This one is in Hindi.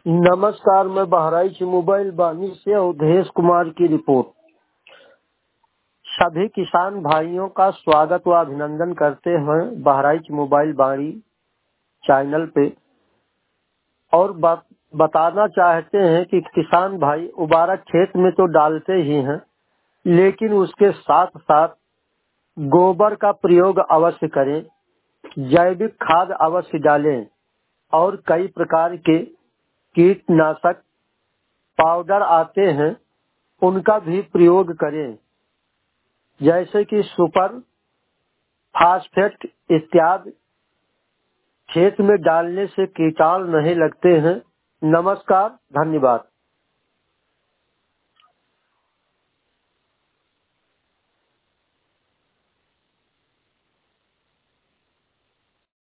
नमस्कार, मैं बहराइच मोबाइल बानी से अवधेश कुमार की रिपोर्ट। सभी किसान भाइयों का स्वागत व अभिनंदन करते हैं बहराइच मोबाइल बानी चैनल पे। और बताना चाहते हैं कि किसान भाई उबारा खेत में तो डालते ही हैं, लेकिन उसके साथ साथ गोबर का प्रयोग अवश्य करें, जैविक खाद अवश्य डालें और कई प्रकार के कीटनाशक पाउडर आते हैं उनका भी प्रयोग करें, जैसे कि सुपर फास्फेट इत्यादि। खेत में डालने से कीटाणु नहीं लगते हैं। नमस्कार, धन्यवाद।